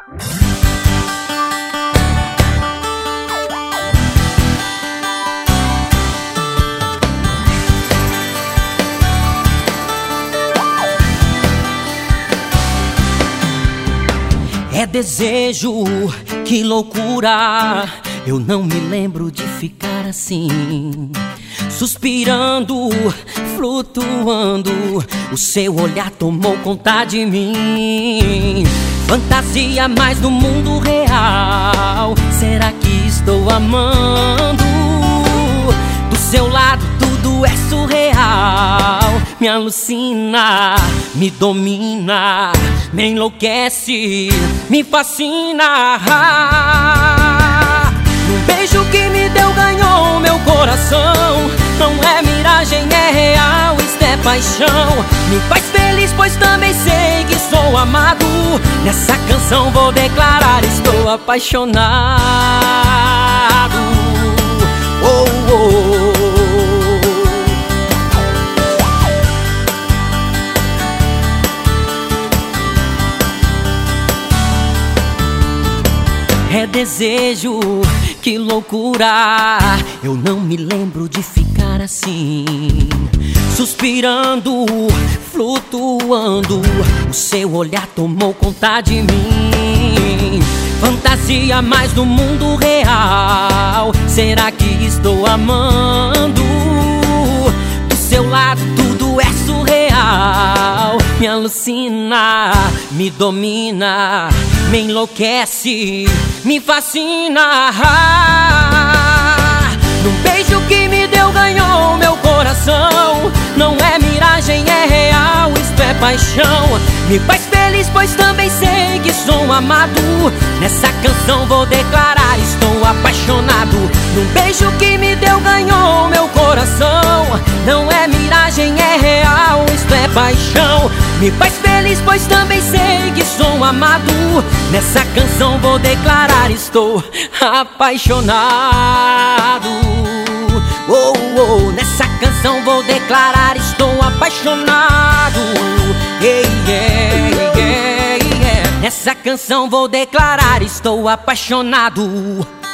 É desejo, que loucura. Eu não me lembro de ficar assim, suspirando, flutuando. O seu olhar tomou conta de mim. Fantasia mais do mundo real. Será que estou amando? Do seu lado tudo é surreal. Me alucina, me domina, me enlouquece, me fascina. Um beijo que me deu ganhou meu coração. Não é miragem, é real, isto é paixão. Me faz feliz, pois também sei que sou amado. Nessa canção vou declarar, estou apaixonado. Oh, oh. É desejo, que loucura. Eu não me lembro de ficar assim, suspirando, flutuando. O seu olhar tomou conta de mim. Fantasia mais do mundo real. Será que estou amando? Do seu lado tudo é surreal. Me alucina, me domina, me enlouquece, me fascina. Num beijo que me deu ganhou meu coração. Não é miragem, é real, isto é paixão. Me faz feliz, pois também sei que sou amado. Nessa canção vou declarar, estou apaixonado. Num beijo que me deu ganhou meu coração. Não é miragem, é real, isto é paixão. Me faz feliz, pois também sei que sou amado. Nessa canção vou declarar, estou apaixonado. Oh, oh, nessa canção vou declarar, estou apaixonado. Yeah, yeah, yeah, yeah. Nessa canção vou declarar, estou apaixonado.